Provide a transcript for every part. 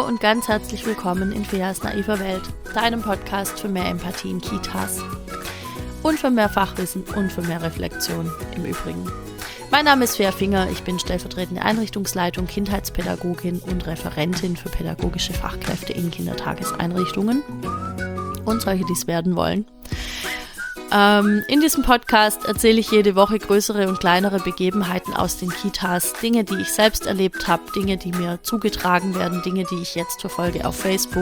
und ganz herzlich willkommen in Feas naiver Welt, deinem Podcast für mehr Empathie in Kitas. Und für mehr Fachwissen und für mehr Reflexion im Übrigen. Mein Name ist Fea Finger, ich bin stellvertretende Einrichtungsleitung, Kindheitspädagogin und Referentin für pädagogische Fachkräfte in Kindertageseinrichtungen und solche, die es werden wollen. In diesem Podcast erzähle ich jede Woche größere und kleinere Begebenheiten aus den Kitas, Dinge, die ich selbst erlebt habe, Dinge, die mir zugetragen werden, Dinge, die ich jetzt verfolge auf Facebook,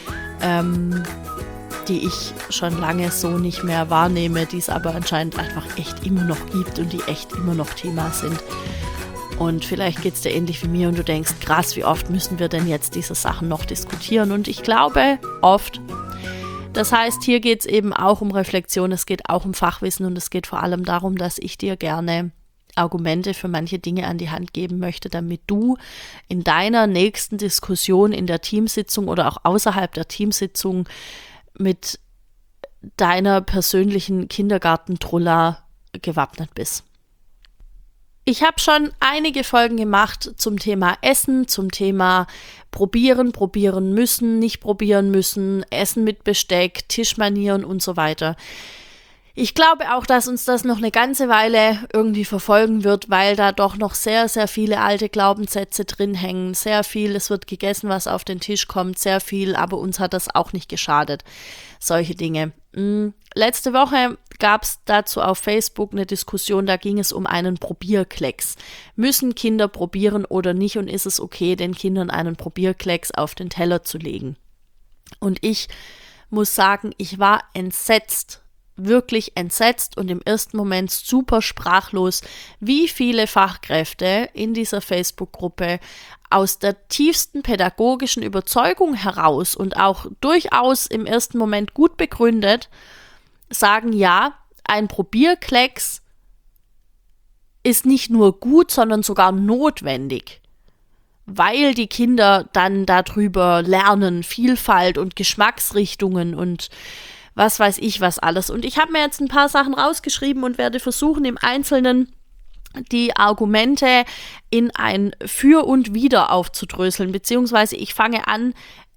die ich schon lange so nicht mehr wahrnehme, die es aber anscheinend einfach echt immer noch gibt und die echt immer noch Thema sind. Und vielleicht geht es dir ähnlich wie mir und du denkst, krass, wie oft müssen wir denn jetzt diese Sachen noch diskutieren? Und ich glaube, oft. Das heißt, hier geht es eben auch um Reflexion, es geht auch um Fachwissen und es geht vor allem darum, dass ich dir gerne Argumente für manche Dinge an die Hand geben möchte, damit du in deiner nächsten Diskussion in der Teamsitzung oder auch außerhalb der Teamsitzung mit deiner persönlichen Kindergartentrulla gewappnet bist. Ich habe schon einige Folgen gemacht zum Thema Essen, zum Thema probieren müssen, nicht probieren müssen, Essen mit Besteck, Tischmanieren und so weiter. Ich glaube auch, dass uns das noch eine ganze Weile irgendwie verfolgen wird, weil da doch noch sehr, sehr viele alte Glaubenssätze drin hängen. Sehr viel, es wird gegessen, was auf den Tisch kommt, sehr viel, aber uns hat das auch nicht geschadet. Solche Dinge. Letzte Woche gab es dazu auf Facebook eine Diskussion, da ging es um einen Probierklecks. Müssen Kinder probieren oder nicht und ist es okay, den Kindern einen Probierklecks auf den Teller zu legen? Und ich muss sagen, ich war entsetzt, wirklich entsetzt und im ersten Moment super sprachlos, wie viele Fachkräfte in dieser Facebook-Gruppe aus der tiefsten pädagogischen Überzeugung heraus und auch durchaus im ersten Moment gut begründet sagen, ja, ein Probierklecks ist nicht nur gut, sondern sogar notwendig, weil die Kinder dann darüber lernen, Vielfalt und Geschmacksrichtungen und was weiß ich was alles. Und ich habe mir jetzt ein paar Sachen rausgeschrieben und werde versuchen, im Einzelnen die Argumente in ein Für und Wider aufzudröseln, beziehungsweise ich fange an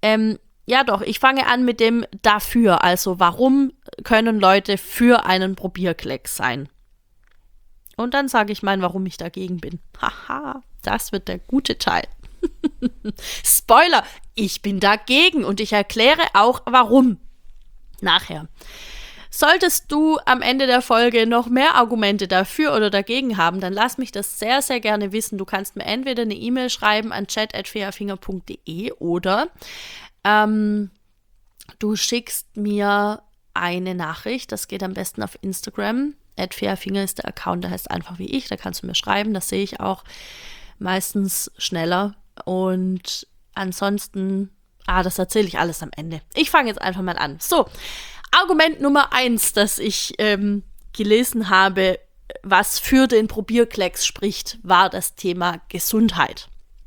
mit dem Dafür, also warum können Leute für einen Probierklecks sein? Und dann sage ich warum ich dagegen bin. Haha, das wird der gute Teil. Spoiler, ich bin dagegen und ich erkläre auch warum. Nachher. Solltest du am Ende der Folge noch mehr Argumente dafür oder dagegen haben, dann lass mich das sehr, sehr gerne wissen. Du kannst mir entweder eine E-Mail schreiben an chat@feafinger.de oder du schickst mir eine Nachricht. Das geht am besten auf Instagram. @feafinger ist der Account, der heißt einfach wie ich. Da kannst du mir schreiben. Das sehe ich auch meistens schneller. Und ansonsten, das erzähle ich alles am Ende. Ich fange jetzt einfach mal an. So, Argument Nummer 1, das ich gelesen habe, was für den Probierklecks spricht, war das Thema Gesundheit.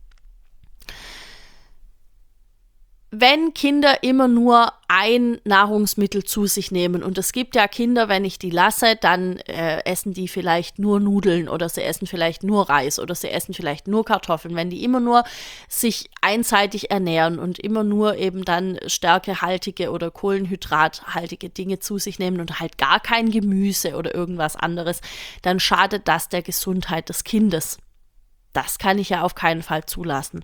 Wenn Kinder immer nur ein Nahrungsmittel zu sich nehmen und es gibt ja Kinder, wenn ich die lasse, dann essen die vielleicht nur Nudeln oder sie essen vielleicht nur Reis oder sie essen vielleicht nur Kartoffeln. Wenn die immer nur sich einseitig ernähren und immer nur eben dann stärkehaltige oder kohlenhydrathaltige Dinge zu sich nehmen und halt gar kein Gemüse oder irgendwas anderes, dann schadet das der Gesundheit des Kindes. Das kann ich ja auf keinen Fall zulassen.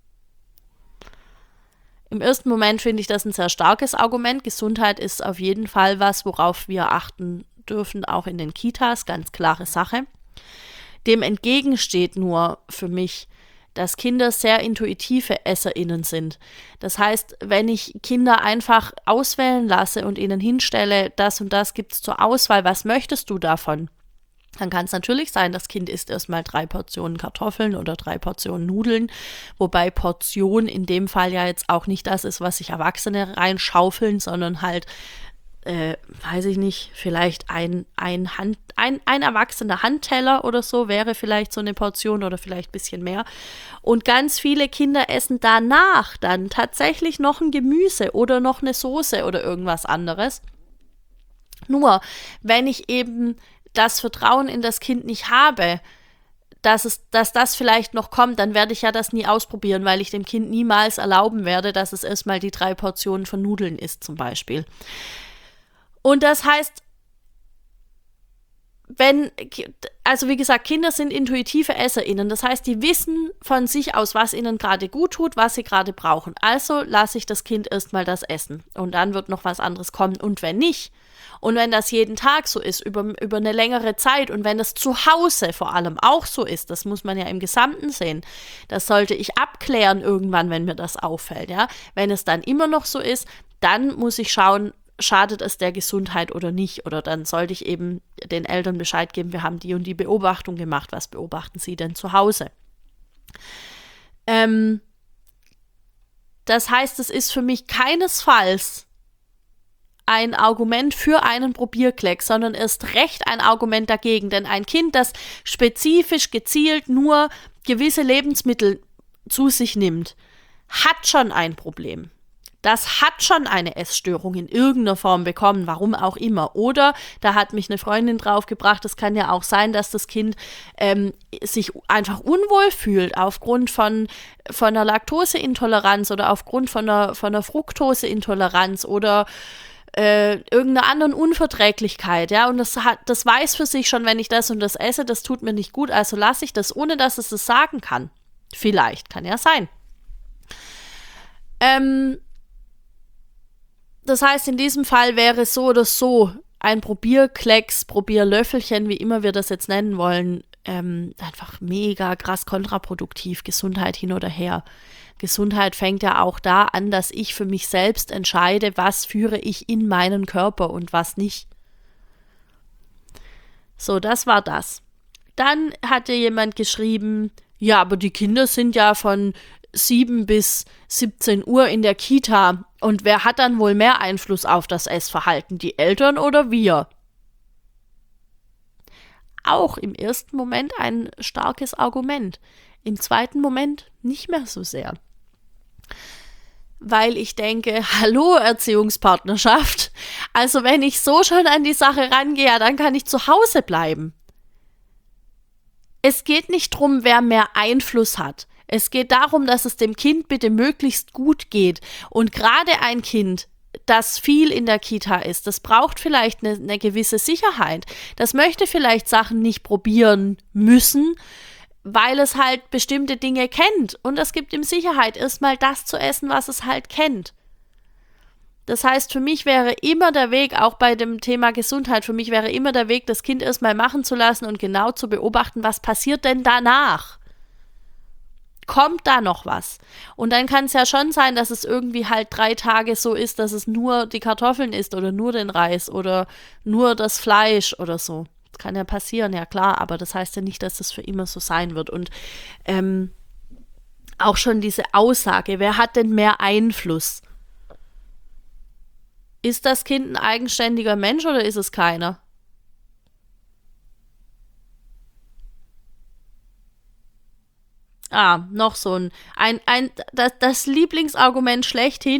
Im ersten Moment finde ich das ein sehr starkes Argument. Gesundheit ist auf jeden Fall was, worauf wir achten dürfen, auch in den Kitas, ganz klare Sache. Dem entgegensteht nur für mich, dass Kinder sehr intuitive EsserInnen sind. Das heißt, wenn ich Kinder einfach auswählen lasse und ihnen hinstelle, das und das gibt es zur Auswahl, was möchtest du davon? Dann kann es natürlich sein, das Kind isst erstmal 3 Portionen Kartoffeln oder 3 Portionen Nudeln, wobei Portion in dem Fall ja jetzt auch nicht das ist, was sich Erwachsene reinschaufeln, sondern halt, vielleicht ein erwachsener Handteller oder so wäre vielleicht so eine Portion oder vielleicht ein bisschen mehr. Und ganz viele Kinder essen danach dann tatsächlich noch ein Gemüse oder noch eine Soße oder irgendwas anderes. Nur, wenn ich eben das Vertrauen in das Kind nicht habe, dass das vielleicht noch kommt, dann werde ich ja das nie ausprobieren, weil ich dem Kind niemals erlauben werde, dass es erstmal die 3 Portionen von Nudeln isst zum Beispiel. Und das heißt, wie gesagt, Kinder sind intuitive EsserInnen. Das heißt, die wissen von sich aus, was ihnen gerade gut tut, was sie gerade brauchen. Also lasse ich das Kind erstmal das essen. Und dann wird noch was anderes kommen. Und wenn nicht, und wenn das jeden Tag so ist, über eine längere Zeit, und wenn es zu Hause vor allem auch so ist, das muss man ja im Gesamten sehen, das sollte ich abklären irgendwann, wenn mir das auffällt. Ja? Wenn es dann immer noch so ist, dann muss ich schauen, schadet es der Gesundheit oder nicht? Oder dann sollte ich eben den Eltern Bescheid geben, wir haben die und die Beobachtung gemacht. Was beobachten sie denn zu Hause? Das heißt, es ist für mich keinesfalls ein Argument für einen Probierklecks, sondern erst recht ein Argument dagegen. Denn ein Kind, das spezifisch gezielt nur gewisse Lebensmittel zu sich nimmt, hat schon ein Problem. Das hat schon eine Essstörung in irgendeiner Form bekommen, warum auch immer. Oder, da hat mich eine Freundin draufgebracht, es kann ja auch sein, dass das Kind sich einfach unwohl fühlt aufgrund von einer Laktoseintoleranz oder aufgrund von einer Fructoseintoleranz oder irgendeiner anderen Unverträglichkeit. Ja? Und das weiß für sich schon, wenn ich das und das esse, das tut mir nicht gut, also lasse ich das, ohne dass es das sagen kann. Vielleicht, kann ja sein. Das heißt, in diesem Fall wäre es so oder so ein Probierklecks, Probierlöffelchen, wie immer wir das jetzt nennen wollen, einfach mega krass kontraproduktiv, Gesundheit hin oder her. Gesundheit fängt ja auch da an, dass ich für mich selbst entscheide, was führe ich in meinen Körper und was nicht. So, das war das. Dann hatte jemand geschrieben, ja, aber die Kinder sind ja von 7 bis 17 Uhr in der Kita. Und wer hat dann wohl mehr Einfluss auf das Essverhalten, die Eltern oder wir? Auch im ersten Moment ein starkes Argument. Im zweiten Moment nicht mehr so sehr. Weil ich denke, hallo Erziehungspartnerschaft, also wenn ich so schon an die Sache rangehe, dann kann ich zu Hause bleiben. Es geht nicht darum, wer mehr Einfluss hat. Es geht darum, dass es dem Kind bitte möglichst gut geht. Und gerade ein Kind, das viel in der Kita ist, das braucht vielleicht eine gewisse Sicherheit. Das möchte vielleicht Sachen nicht probieren müssen, weil es halt bestimmte Dinge kennt. Und es gibt ihm Sicherheit, erstmal das zu essen, was es halt kennt. Das heißt, für mich wäre immer der Weg, auch bei dem Thema Gesundheit, für mich wäre immer der Weg, das Kind erstmal machen zu lassen und genau zu beobachten, was passiert denn danach? Kommt da noch was? Und dann kann es ja schon sein, dass es irgendwie halt 3 Tage so ist, dass es nur die Kartoffeln isst oder nur den Reis oder nur das Fleisch oder so. Das kann ja passieren, ja klar, aber das heißt ja nicht, dass das für immer so sein wird. Und auch schon diese Aussage, wer hat denn mehr Einfluss? Ist das Kind ein eigenständiger Mensch oder ist es keiner? Noch so das Lieblingsargument schlechthin.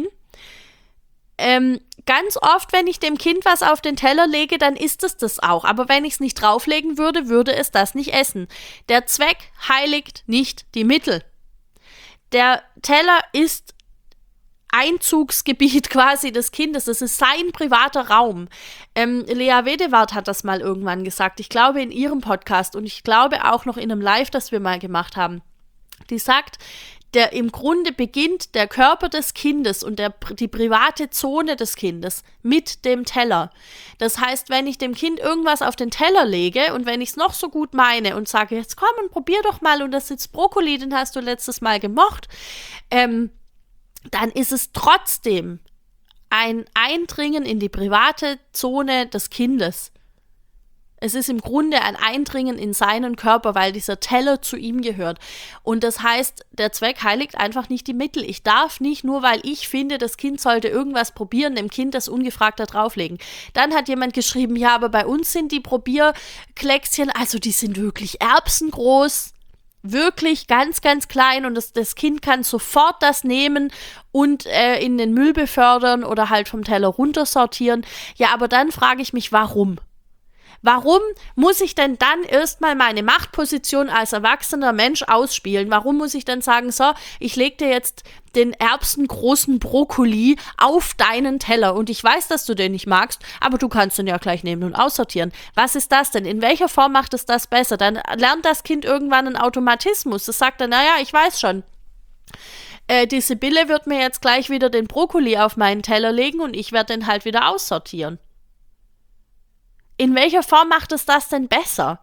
Ganz oft, wenn ich dem Kind was auf den Teller lege, dann isst es das auch. Aber wenn ich es nicht drauflegen würde, würde es das nicht essen. Der Zweck heiligt nicht die Mittel. Der Teller ist Einzugsgebiet quasi des Kindes. Das ist sein privater Raum. Lea Wedewart hat das mal irgendwann gesagt. Ich glaube in ihrem Podcast und ich glaube auch noch in einem Live, das wir mal gemacht haben. Die sagt, im Grunde beginnt der Körper des Kindes und die private Zone des Kindes mit dem Teller. Das heißt, wenn ich dem Kind irgendwas auf den Teller lege und wenn ich es noch so gut meine und sage, jetzt komm und probier doch mal und das ist Brokkoli, den hast du letztes Mal gemocht, dann ist es trotzdem ein Eindringen in die private Zone des Kindes. Es ist im Grunde ein Eindringen in seinen Körper, weil dieser Teller zu ihm gehört. Und das heißt, der Zweck heiligt einfach nicht die Mittel. Ich darf nicht, nur weil ich finde, das Kind sollte irgendwas probieren, dem Kind das ungefragt da drauflegen. Dann hat jemand geschrieben, ja, aber bei uns sind die Probierkleckschen, also die sind wirklich erbsengroß. Wirklich ganz, ganz klein und das Kind kann sofort das nehmen und in den Müll befördern oder halt vom Teller runtersortieren. Ja, aber dann frage ich mich, warum? Warum muss ich denn dann erstmal meine Machtposition als erwachsener Mensch ausspielen? Warum muss ich dann sagen, so, ich lege dir jetzt den erbsengroßen Brokkoli auf deinen Teller und ich weiß, dass du den nicht magst, aber du kannst den ja gleich nehmen und aussortieren. Was ist das denn? In welcher Form macht es das besser? Dann lernt das Kind irgendwann einen Automatismus. Das sagt dann, naja, ich weiß schon. Die Sibylle wird mir jetzt gleich wieder den Brokkoli auf meinen Teller legen und ich werde den halt wieder aussortieren. In welcher Form macht es das denn besser?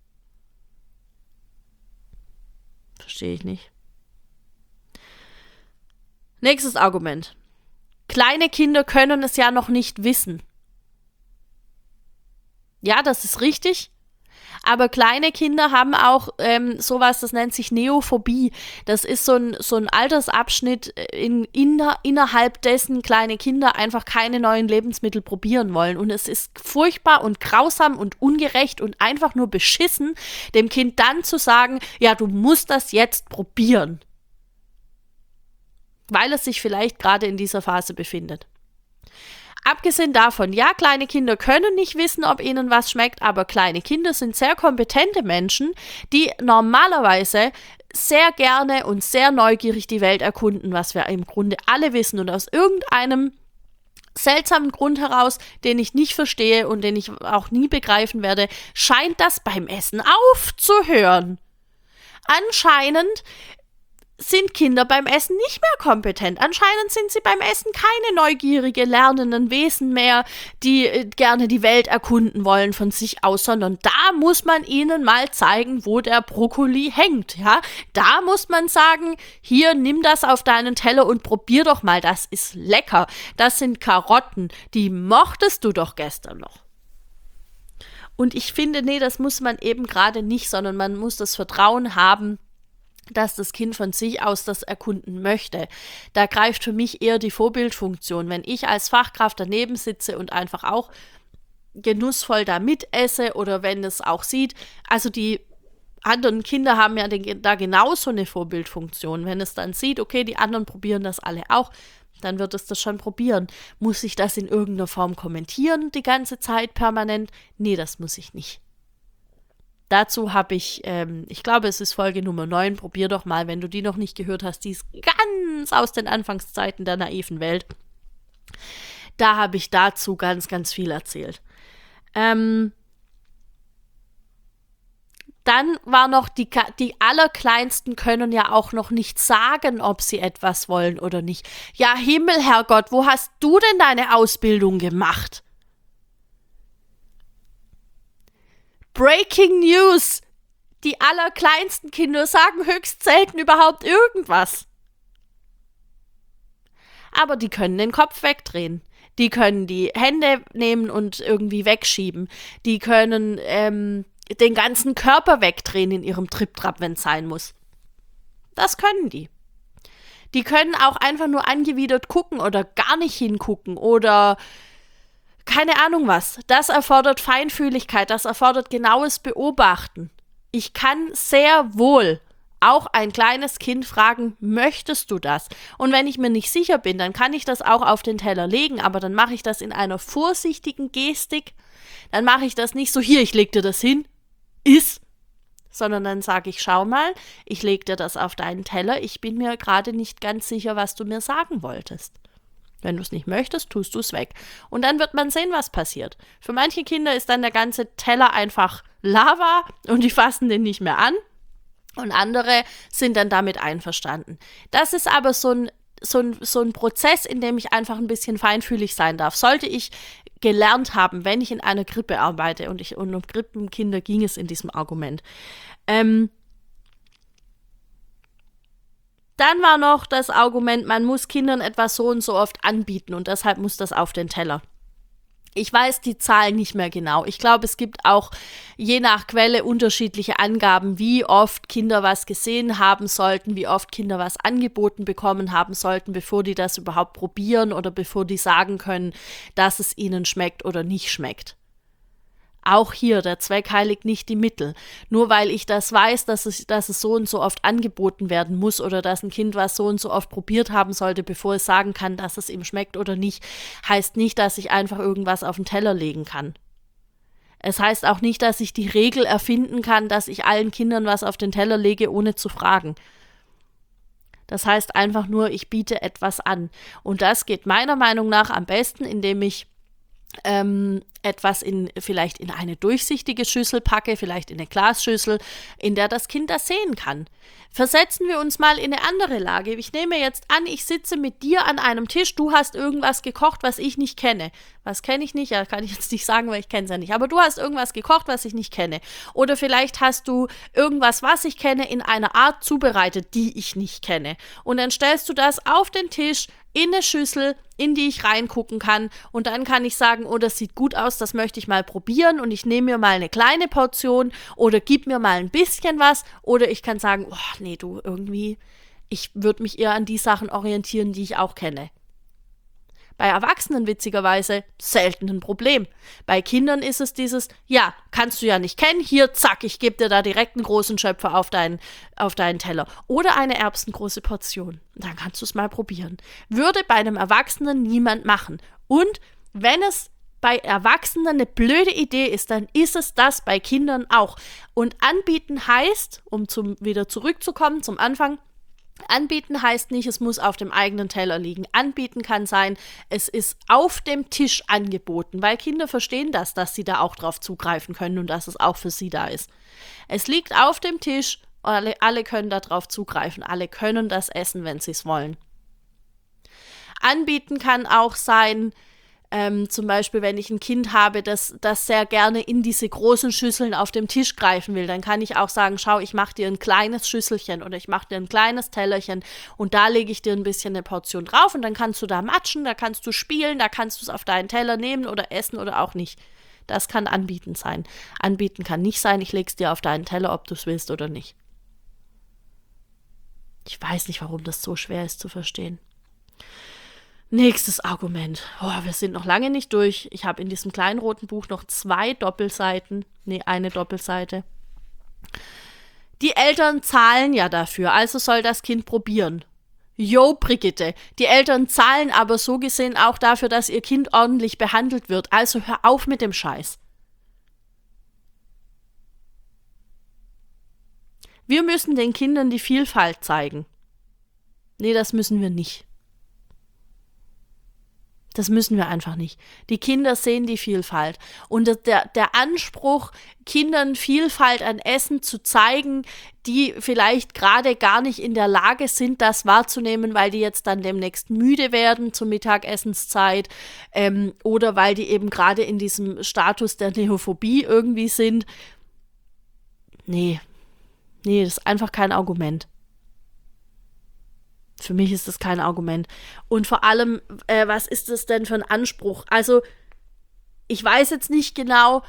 Verstehe ich nicht. Nächstes Argument. Kleine Kinder können es ja noch nicht wissen. Ja, das ist richtig. Aber kleine Kinder haben auch sowas, das nennt sich Neophobie. Das ist so ein Altersabschnitt, innerhalb dessen kleine Kinder einfach keine neuen Lebensmittel probieren wollen. Und es ist furchtbar und grausam und ungerecht und einfach nur beschissen, dem Kind dann zu sagen, ja, du musst das jetzt probieren. Weil es sich vielleicht gerade in dieser Phase befindet. Abgesehen davon, ja, kleine Kinder können nicht wissen, ob ihnen was schmeckt, aber kleine Kinder sind sehr kompetente Menschen, die normalerweise sehr gerne und sehr neugierig die Welt erkunden, was wir im Grunde alle wissen. Und aus irgendeinem seltsamen Grund heraus, den ich nicht verstehe und den ich auch nie begreifen werde, scheint das beim Essen aufzuhören. Anscheinend sind Kinder beim Essen nicht mehr kompetent. Anscheinend sind sie beim Essen keine neugierige, lernenden Wesen mehr, die gerne die Welt erkunden wollen von sich aus, sondern da muss man ihnen mal zeigen, wo der Brokkoli hängt, ja. Da muss man sagen, hier, nimm das auf deinen Teller und probier doch mal, das ist lecker. Das sind Karotten, die mochtest du doch gestern noch. Und ich finde, nee, das muss man eben gerade nicht, sondern man muss das Vertrauen haben, dass das Kind von sich aus das erkunden möchte. Da greift für mich eher die Vorbildfunktion. Wenn ich als Fachkraft daneben sitze und einfach auch genussvoll da mitesse oder wenn es auch sieht, also die anderen Kinder haben ja da genauso eine Vorbildfunktion. Wenn es dann sieht, okay, die anderen probieren das alle auch, dann wird es das schon probieren. Muss ich das in irgendeiner Form kommentieren, die ganze Zeit permanent? Nee, das muss ich nicht. Dazu habe ich glaube, es ist Folge Nummer 9, probier doch mal, wenn du die noch nicht gehört hast, die ist ganz aus den Anfangszeiten der naiven Welt. Da habe ich dazu ganz, ganz viel erzählt. Dann war noch, die Allerkleinsten können ja auch noch nicht sagen, ob sie etwas wollen oder nicht. Ja, Himmel, Herrgott, wo hast du denn deine Ausbildung gemacht? Breaking News! Die allerkleinsten Kinder sagen höchst selten überhaupt irgendwas. Aber die können den Kopf wegdrehen. Die können die Hände nehmen und irgendwie wegschieben. Die können den ganzen Körper wegdrehen in ihrem Trip-Trap, wenn es sein muss. Das können die. Die können auch einfach nur angewidert gucken oder gar nicht hingucken oder keine Ahnung was. Das erfordert Feinfühligkeit, das erfordert genaues Beobachten. Ich kann sehr wohl auch ein kleines Kind fragen, möchtest du das? Und wenn ich mir nicht sicher bin, dann kann ich das auch auf den Teller legen, aber dann mache ich das in einer vorsichtigen Gestik. Dann mache ich das nicht so, hier, ich leg dir das hin, iss, sondern dann sage ich, schau mal, ich leg dir das auf deinen Teller, ich bin mir gerade nicht ganz sicher, was du mir sagen wolltest. Wenn du es nicht möchtest, tust du es weg. Und dann wird man sehen, was passiert. Für manche Kinder ist dann der ganze Teller einfach Lava und die fassen den nicht mehr an. Und andere sind dann damit einverstanden. Das ist aber so ein Prozess, in dem ich einfach ein bisschen feinfühlig sein darf. Sollte ich gelernt haben, wenn ich in einer Krippe arbeite, und um Krippenkinder ging es in diesem Argument, dann war noch das Argument, man muss Kindern etwas so und so oft anbieten und deshalb muss das auf den Teller. Ich weiß die Zahlen nicht mehr genau. Ich glaube, es gibt auch je nach Quelle unterschiedliche Angaben, wie oft Kinder was gesehen haben sollten, wie oft Kinder was angeboten bekommen haben sollten, bevor die das überhaupt probieren oder bevor die sagen können, dass es ihnen schmeckt oder nicht schmeckt. Auch hier, der Zweck heiligt nicht die Mittel. Nur weil ich das weiß, dass es so und so oft angeboten werden muss oder dass ein Kind was so und so oft probiert haben sollte, bevor es sagen kann, dass es ihm schmeckt oder nicht, heißt nicht, dass ich einfach irgendwas auf den Teller legen kann. Es heißt auch nicht, dass ich die Regel erfinden kann, dass ich allen Kindern was auf den Teller lege, ohne zu fragen. Das heißt einfach nur, ich biete etwas an. Und das geht meiner Meinung nach am besten, indem ich etwas vielleicht in eine durchsichtige Schüssel packe, vielleicht in eine Glasschüssel, in der das Kind das sehen kann. Versetzen wir uns mal in eine andere Lage. Ich nehme jetzt an, ich sitze mit dir an einem Tisch, du hast irgendwas gekocht, was ich nicht kenne. Was kenne ich nicht? Ja, kann ich jetzt nicht sagen, weil ich kenne es ja nicht. Aber du hast irgendwas gekocht, was ich nicht kenne. Oder vielleicht hast du irgendwas, was ich kenne, in einer Art zubereitet, die ich nicht kenne. Und dann stellst du das auf den Tisch, in eine Schüssel, in die ich reingucken kann, und dann kann ich sagen, oh, das sieht gut aus, das möchte ich mal probieren, und ich nehme mir mal eine kleine Portion oder gib mir mal ein bisschen was, oder ich kann sagen, oh, nee, du, irgendwie, ich würde mich eher an die Sachen orientieren, die ich auch kenne. Bei Erwachsenen witzigerweise selten ein Problem. Bei Kindern ist es dieses, ja, kannst du ja nicht kennen, hier, zack, ich gebe dir da direkt einen großen Schöpfer auf deinen Teller. Oder eine erbsengroße Portion. Dann kannst du es mal probieren. Würde bei einem Erwachsenen niemand machen. Und wenn es bei Erwachsenen eine blöde Idee ist, dann ist es das bei Kindern auch. Und anbieten heißt, um wieder zurückzukommen zum Anfang, anbieten heißt nicht, es muss auf dem eigenen Teller liegen. Anbieten kann sein, es ist auf dem Tisch angeboten, weil Kinder verstehen das, dass sie da auch drauf zugreifen können und dass es auch für sie da ist. Es liegt auf dem Tisch, alle können da drauf zugreifen, alle können das essen, wenn sie es wollen. Anbieten kann auch sein, zum Beispiel, wenn ich ein Kind habe, das sehr gerne in diese großen Schüsseln auf dem Tisch greifen will, dann kann ich auch sagen, schau, ich mache dir ein kleines Schüsselchen oder ich mache dir ein kleines Tellerchen und da lege ich dir ein bisschen eine Portion drauf und dann kannst du da matschen, da kannst du spielen, da kannst du es auf deinen Teller nehmen oder essen oder auch nicht. Das kann Anbieten sein. Anbieten kann nicht sein, ich lege es dir auf deinen Teller, ob du es willst oder nicht. Ich weiß nicht, warum das so schwer ist zu verstehen. Nächstes Argument. Oh, wir sind noch lange nicht durch. Ich habe in diesem kleinen roten Buch noch 2 Doppelseiten. Nee, eine Doppelseite. Die Eltern zahlen ja dafür, also soll das Kind probieren. Jo, Brigitte, die Eltern zahlen aber so gesehen auch dafür, dass ihr Kind ordentlich behandelt wird. Also hör auf mit dem Scheiß. Wir müssen den Kindern die Vielfalt zeigen. Nee, das müssen wir nicht. Das müssen wir einfach nicht. Die Kinder sehen die Vielfalt. Und der Anspruch, Kindern Vielfalt an Essen zu zeigen, die vielleicht gerade gar nicht in der Lage sind, das wahrzunehmen, weil die jetzt dann demnächst müde werden zur Mittagessenszeit oder weil die eben gerade in diesem Status der Neophobie irgendwie sind. Nee, das ist einfach kein Argument. Für mich ist das kein Argument. Und vor allem, was ist das denn für ein Anspruch? Also, ich weiß jetzt nicht genau,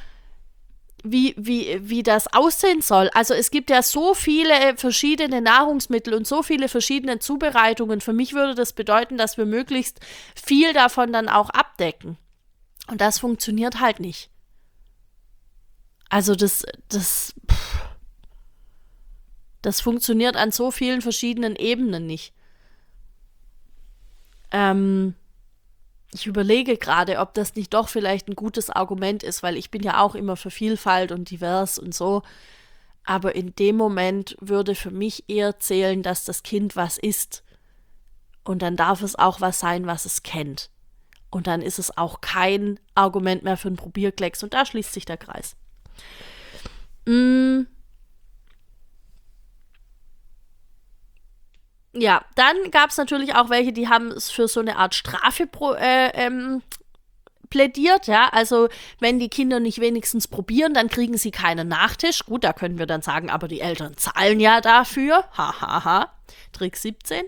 wie das aussehen soll. Also, es gibt ja so viele verschiedene Nahrungsmittel und so viele verschiedene Zubereitungen. Für mich würde das bedeuten, dass wir möglichst viel davon dann auch abdecken. Und das funktioniert halt nicht. Also, das funktioniert an so vielen verschiedenen Ebenen nicht. Ich überlege gerade, ob das nicht doch vielleicht ein gutes Argument ist, weil ich bin ja auch immer für Vielfalt und divers und so. Aber in dem Moment würde für mich eher zählen, dass das Kind was isst. Und dann darf es auch was sein, was es kennt. Und dann ist es auch kein Argument mehr für einen Probierklecks. Und da schließt sich der Kreis. Ja, dann gab es natürlich auch welche, die haben es für so eine Art Strafe plädiert, ja, also wenn die Kinder nicht wenigstens probieren, dann kriegen sie keinen Nachtisch. Gut, da können wir dann sagen, aber die Eltern zahlen ja dafür. Trick 17.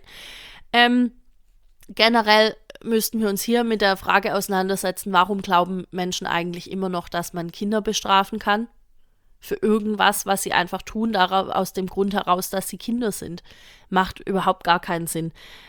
Generell müssten wir uns hier mit der Frage auseinandersetzen, warum glauben Menschen eigentlich immer noch, dass man Kinder bestrafen kann? Für irgendwas, was sie einfach tun, aus dem Grund heraus, dass sie Kinder sind. Macht überhaupt gar keinen Sinn.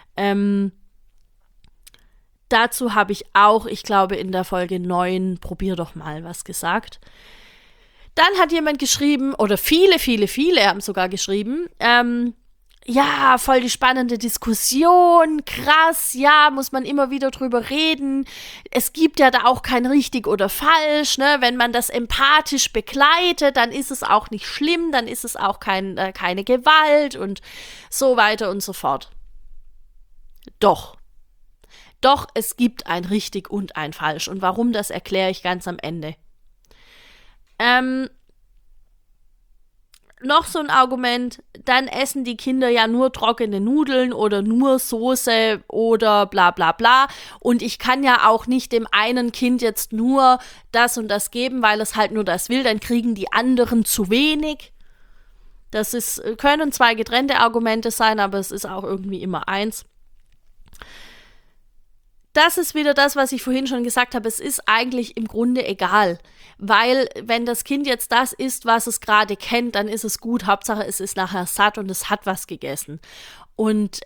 Dazu habe ich auch, ich glaube in der Folge 9, probier doch mal, was gesagt. Dann hat jemand geschrieben, oder viele haben sogar geschrieben, ja, voll die spannende Diskussion, krass, ja, muss man immer wieder drüber reden. Es gibt ja da auch kein richtig oder falsch, ne? Wenn man das empathisch begleitet, dann ist es auch nicht schlimm, dann ist es auch keine Gewalt und so weiter und so fort. Doch, es gibt ein richtig und ein falsch. Und warum, das erkläre ich ganz am Ende. Noch so ein Argument, dann essen die Kinder ja nur trockene Nudeln oder nur Soße oder bla bla bla. Und ich kann ja auch nicht dem einen Kind jetzt nur das und das geben, weil es halt nur das will, dann kriegen die anderen zu wenig. Können zwei getrennte Argumente sein, aber es ist auch irgendwie immer eins. Das ist wieder das, was ich vorhin schon gesagt habe. Es ist eigentlich im Grunde egal. Weil, wenn das Kind jetzt das isst, was es gerade kennt, dann ist es gut. Hauptsache, es ist nachher satt und es hat was gegessen. Und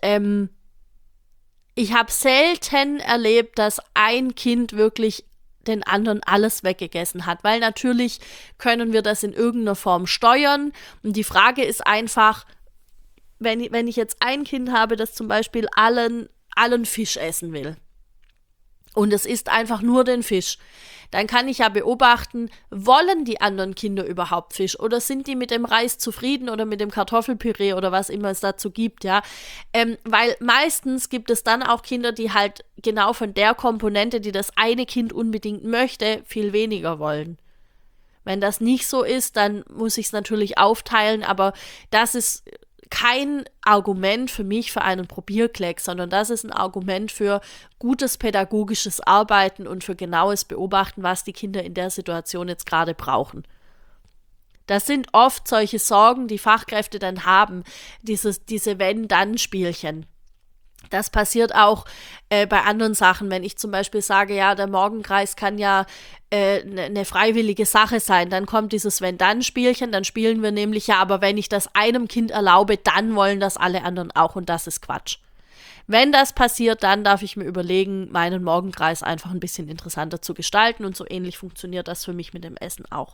ich habe selten erlebt, dass ein Kind wirklich den anderen alles weggegessen hat. Weil natürlich können wir das in irgendeiner Form steuern. Und die Frage ist einfach, wenn ich jetzt ein Kind habe, das zum Beispiel allen Fisch essen will, und es isst einfach nur den Fisch, dann kann ich ja beobachten, wollen die anderen Kinder überhaupt Fisch oder sind die mit dem Reis zufrieden oder mit dem Kartoffelpüree oder was immer es dazu gibt, ja. Weil meistens gibt es dann auch Kinder, die halt genau von der Komponente, die das eine Kind unbedingt möchte, viel weniger wollen. Wenn das nicht so ist, dann muss ich es natürlich aufteilen, aber das ist kein Argument für mich für einen Probierklecks, sondern das ist ein Argument für gutes pädagogisches Arbeiten und für genaues Beobachten, was die Kinder in der Situation jetzt gerade brauchen. Das sind oft solche Sorgen, die Fachkräfte dann haben, diese Wenn-Dann-Spielchen. Das passiert auch bei anderen Sachen, wenn ich zum Beispiel sage, ja, der Morgenkreis kann ja eine freiwillige Sache sein, dann kommt dieses Wenn-Dann-Spielchen, dann spielen wir nämlich, ja, aber wenn ich das einem Kind erlaube, dann wollen das alle anderen auch und das ist Quatsch. Wenn das passiert, dann darf ich mir überlegen, meinen Morgenkreis einfach ein bisschen interessanter zu gestalten und so ähnlich funktioniert das für mich mit dem Essen auch.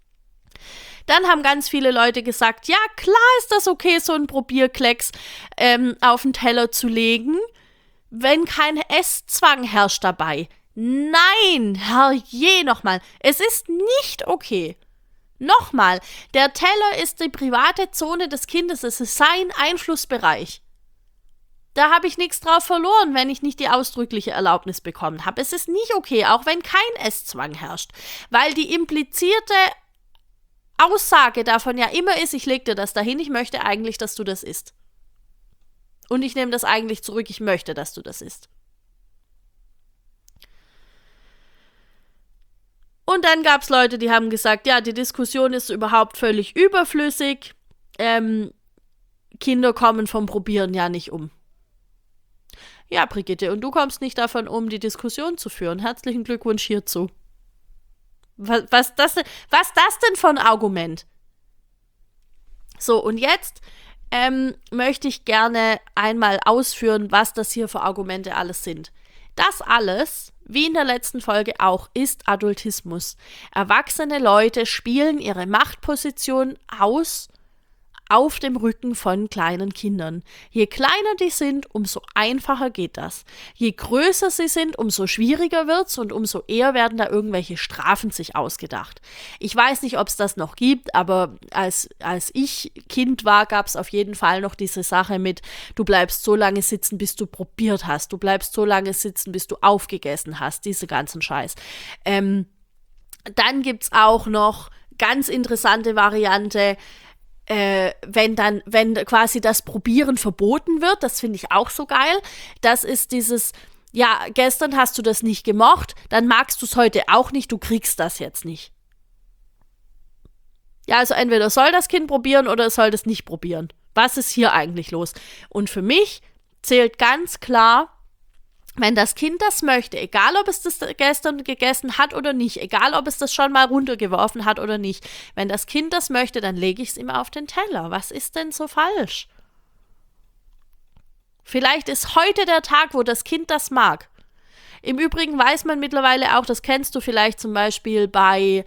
Dann haben ganz viele Leute gesagt, ja, klar ist das okay, so einen Probierklecks auf den Teller zu legen, wenn kein Esszwang herrscht dabei. Nein, herrje, nochmal, es ist nicht okay. Nochmal, der Teller ist die private Zone des Kindes, es ist sein Einflussbereich. Da habe ich nichts drauf verloren, wenn ich nicht die ausdrückliche Erlaubnis bekommen habe. Es ist nicht okay, auch wenn kein Esszwang herrscht, weil die implizierte Aussage davon ja immer ist, ich leg dir das dahin, ich möchte eigentlich, dass du das isst. Und ich nehme das eigentlich zurück, ich möchte, dass du das isst. Und dann gab es Leute, die haben gesagt, ja, die Diskussion ist überhaupt völlig überflüssig. Kinder kommen vom Probieren ja nicht um. Ja, Brigitte, und du kommst nicht davon um, die Diskussion zu führen. Herzlichen Glückwunsch hierzu. Was das denn für ein Argument? So, und jetzt möchte ich gerne einmal ausführen, was das hier für Argumente alles sind. Das alles, wie in der letzten Folge auch, ist Adultismus. Erwachsene Leute spielen ihre Machtposition aus auf dem Rücken von kleinen Kindern. Je kleiner die sind, umso einfacher geht das. Je größer sie sind, umso schwieriger wird's und umso eher werden da irgendwelche Strafen sich ausgedacht. Ich weiß nicht, ob es das noch gibt, aber als ich Kind war, gab es auf jeden Fall noch diese Sache mit, du bleibst so lange sitzen, bis du probiert hast. Du bleibst so lange sitzen, bis du aufgegessen hast. Diese ganzen Scheiß. Dann gibt's auch noch ganz interessante Variante, wenn quasi das Probieren verboten wird, das finde ich auch so geil. Das ist dieses, ja, gestern hast du das nicht gemocht, dann magst du es heute auch nicht, du kriegst das jetzt nicht. Ja, also entweder soll das Kind probieren oder es soll das nicht probieren. Was ist hier eigentlich los? Und für mich zählt ganz klar, wenn das Kind das möchte, egal ob es das gestern gegessen hat oder nicht, egal ob es das schon mal runtergeworfen hat oder nicht, wenn das Kind das möchte, dann lege ich es ihm auf den Teller. Was ist denn so falsch? Vielleicht ist heute der Tag, wo das Kind das mag. Im Übrigen weiß man mittlerweile auch, das kennst du vielleicht zum Beispiel bei,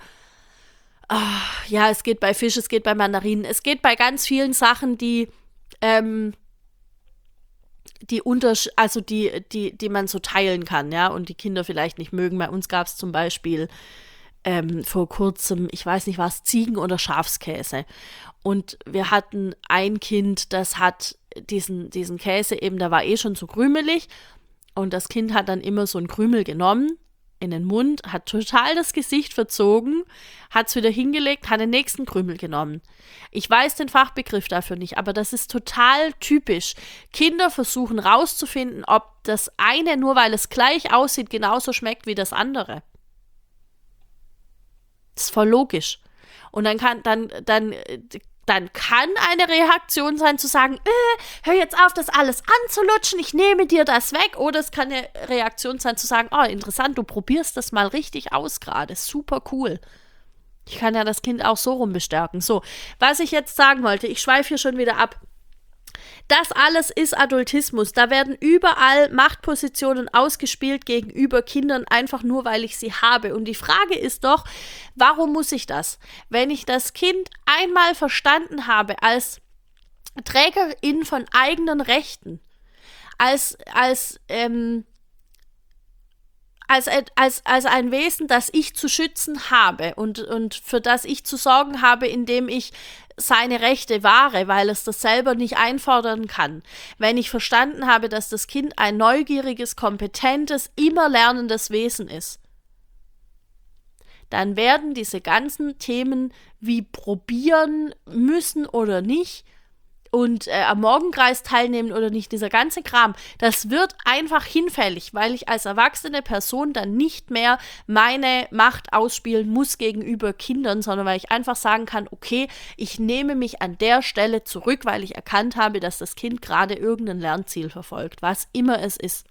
es geht bei Fisch, es geht bei Mandarinen, es geht bei ganz vielen Sachen, die die man so teilen kann, ja, und die Kinder vielleicht nicht mögen. Bei uns gab es zum Beispiel vor kurzem, ich weiß nicht was, Ziegen- oder Schafskäse. Und wir hatten ein Kind, das hat diesen Käse eben, der war schon so krümelig. Und das Kind hat dann immer so einen Krümel genommen in den Mund, hat total das Gesicht verzogen, hat es wieder hingelegt, hat den nächsten Krümel genommen. Ich weiß den Fachbegriff dafür nicht, aber das ist total typisch. Kinder versuchen rauszufinden, ob das eine, nur weil es gleich aussieht, genauso schmeckt wie das andere. Das ist voll logisch. Und dann kann eine Reaktion sein, zu sagen, hör jetzt auf, das alles anzulutschen, ich nehme dir das weg. Oder es kann eine Reaktion sein, zu sagen, oh, interessant, du probierst das mal richtig aus gerade, super cool. Ich kann ja das Kind auch so rum bestärken. So, was ich jetzt sagen wollte, ich schweife hier schon wieder ab. Das alles ist Adultismus. Da werden überall Machtpositionen ausgespielt gegenüber Kindern, einfach nur, weil ich sie habe. Und die Frage ist doch, warum muss ich das? Wenn ich das Kind einmal verstanden habe als Trägerin von eigenen Rechten, als ein Wesen, das ich zu schützen habe und für das ich zu sorgen habe, indem ich seine Rechte wahre, weil es das selber nicht einfordern kann. Wenn ich verstanden habe, dass das Kind ein neugieriges, kompetentes, immer lernendes Wesen ist, dann werden diese ganzen Themen wie probieren müssen oder nicht und am Morgenkreis teilnehmen oder nicht, dieser ganze Kram, das wird einfach hinfällig, weil ich als erwachsene Person dann nicht mehr meine Macht ausspielen muss gegenüber Kindern, sondern weil ich einfach sagen kann, okay, ich nehme mich an der Stelle zurück, weil ich erkannt habe, dass das Kind gerade irgendein Lernziel verfolgt, was immer es ist.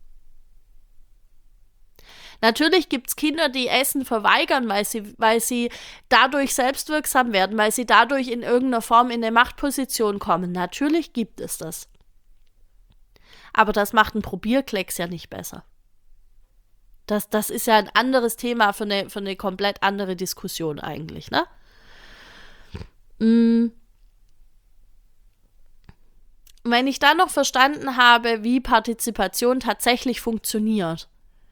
Natürlich gibt es Kinder, die Essen verweigern, weil sie dadurch selbstwirksam werden, weil sie dadurch in irgendeiner Form in eine Machtposition kommen. Natürlich gibt es das. Aber das macht einen Probierklecks ja nicht besser. Das ist ja ein anderes Thema für eine komplett andere Diskussion eigentlich, ne? Wenn ich dann noch verstanden habe, wie Partizipation tatsächlich funktioniert,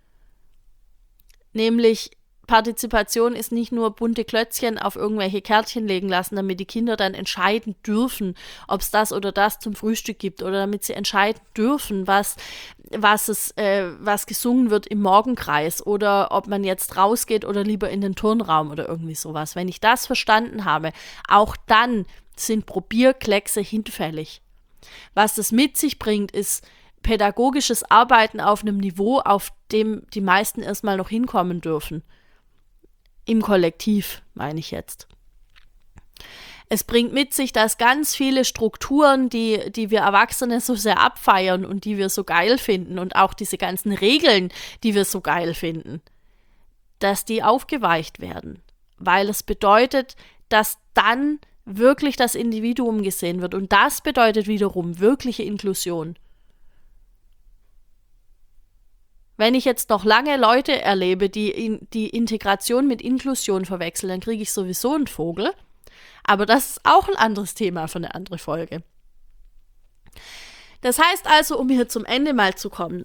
nämlich Partizipation ist nicht nur bunte Klötzchen auf irgendwelche Kärtchen legen lassen, damit die Kinder dann entscheiden dürfen, ob es das oder das zum Frühstück gibt oder damit sie entscheiden dürfen, was gesungen wird im Morgenkreis oder ob man jetzt rausgeht oder lieber in den Turnraum oder irgendwie sowas. Wenn ich das verstanden habe, auch dann sind Probierkleckse hinfällig. Was das mit sich bringt, ist pädagogisches Arbeiten auf einem Niveau, auf dem die meisten erstmal noch hinkommen dürfen. Im Kollektiv, meine ich jetzt. Es bringt mit sich, dass ganz viele Strukturen, die wir Erwachsene so sehr abfeiern und die wir so geil finden und auch diese ganzen Regeln, die wir so geil finden, dass die aufgeweicht werden. Weil es bedeutet, dass dann wirklich das Individuum gesehen wird. Und das bedeutet wiederum wirkliche Inklusion. Wenn ich jetzt noch lange Leute erlebe, die Integration mit Inklusion verwechseln, dann kriege ich sowieso einen Vogel. Aber das ist auch ein anderes Thema für eine andere Folge. Das heißt also, um hier zum Ende mal zu kommen,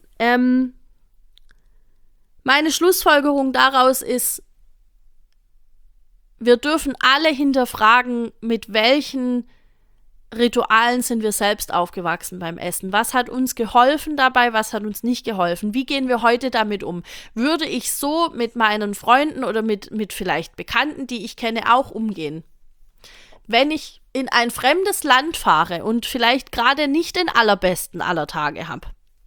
meine Schlussfolgerung daraus ist, wir dürfen alle hinterfragen, mit welchen Ritualen sind wir selbst aufgewachsen beim Essen. Was hat uns geholfen dabei, was hat uns nicht geholfen? Wie gehen wir heute damit um? Würde ich so mit meinen Freunden oder mit vielleicht Bekannten, die ich kenne, auch umgehen? Wenn ich in ein fremdes Land fahre und vielleicht gerade nicht den allerbesten aller Tage habe,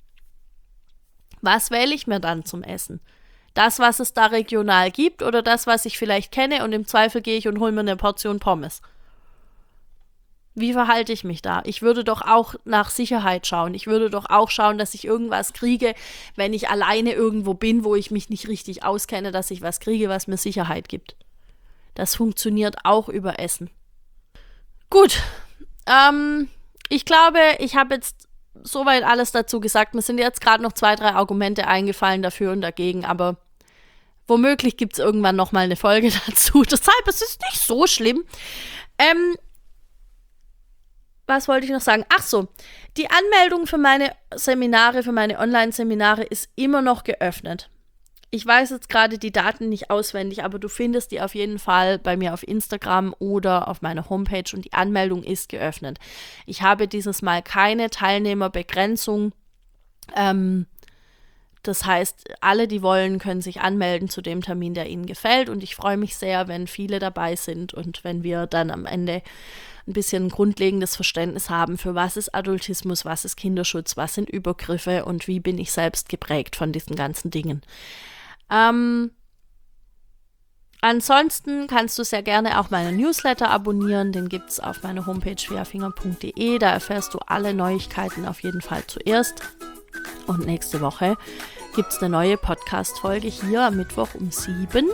was wähle ich mir dann zum Essen? Das, was es da regional gibt oder das, was ich vielleicht kenne und im Zweifel gehe ich und hole mir eine Portion Pommes? Wie verhalte ich mich da? Ich würde doch auch nach Sicherheit schauen. Ich würde doch auch schauen, dass ich irgendwas kriege, wenn ich alleine irgendwo bin, wo ich mich nicht richtig auskenne, dass ich was kriege, was mir Sicherheit gibt. Das funktioniert auch über Essen. Gut, ich glaube, ich habe jetzt soweit alles dazu gesagt. Mir sind jetzt gerade noch 2, 3 Argumente eingefallen dafür und dagegen, aber womöglich gibt es irgendwann noch mal eine Folge dazu. Deshalb, es ist nicht so schlimm. Was wollte ich noch sagen? Ach so, die Anmeldung für meine Seminare, für meine Online-Seminare ist immer noch geöffnet. Ich weiß jetzt gerade die Daten nicht auswendig, aber du findest die auf jeden Fall bei mir auf Instagram oder auf meiner Homepage und die Anmeldung ist geöffnet. Ich habe dieses Mal keine Teilnehmerbegrenzung. Das heißt, alle, die wollen, können sich anmelden zu dem Termin, der ihnen gefällt. Und ich freue mich sehr, wenn viele dabei sind und wenn wir dann am Ende ein bisschen ein grundlegendes Verständnis haben, für was ist Adultismus, was ist Kinderschutz, was sind Übergriffe und wie bin ich selbst geprägt von diesen ganzen Dingen. Ansonsten kannst du sehr gerne auch meinen Newsletter abonnieren, den gibt es auf meiner Homepage viafinger.de, da erfährst du alle Neuigkeiten auf jeden Fall zuerst. Und nächste Woche gibt es eine neue Podcast-Folge hier am Mittwoch um 7.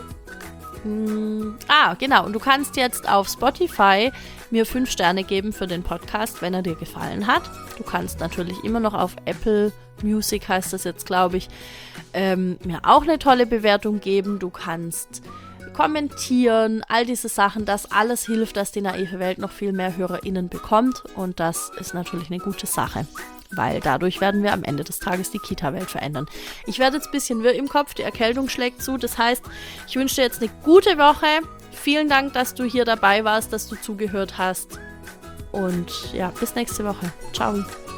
Genau. Und du kannst jetzt auf Spotify mir 5 Sterne geben für den Podcast, wenn er dir gefallen hat. Du kannst natürlich immer noch auf Apple Music, heißt das jetzt, glaube ich, mir auch eine tolle Bewertung geben. Du kannst kommentieren, all diese Sachen. Das alles hilft, dass die naive Welt noch viel mehr HörerInnen bekommt. Und das ist natürlich eine gute Sache, weil dadurch werden wir am Ende des Tages die Kita-Welt verändern. Ich werde jetzt ein bisschen wirr im Kopf, die Erkältung schlägt zu. Das heißt, ich wünsche dir jetzt eine gute Woche. Vielen Dank, dass du hier dabei warst, dass du zugehört hast. Und ja, bis nächste Woche. Ciao.